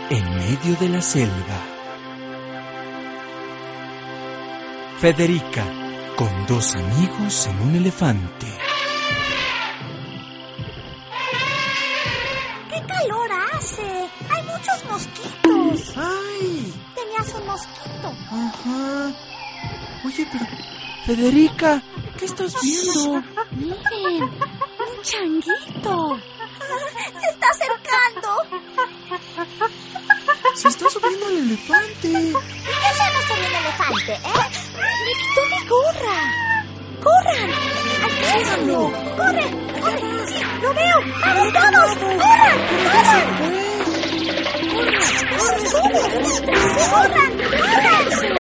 en medio de la selva. Federica, con dos amigos en un elefante. ¡Qué calor hace! ¡Hay muchos mosquitos! ¡Ay! Tenías un mosquito. Ajá. Oye, pero... Federica, ¿qué estás viendo? Miren, un changuito. Se está acercando. Se está subiendo al elefante. ¿Y qué hacemos con el elefante, Me quitó mi gorra. ¡Corran! ¡Alcánzalo! ¡Corre! ¡Corre! ¡Sí, lo veo! ¡Vamos todos! ¡Corran! ¡Corran! ¡Corran! ¡Corran! ¡Corran! ¡Corran!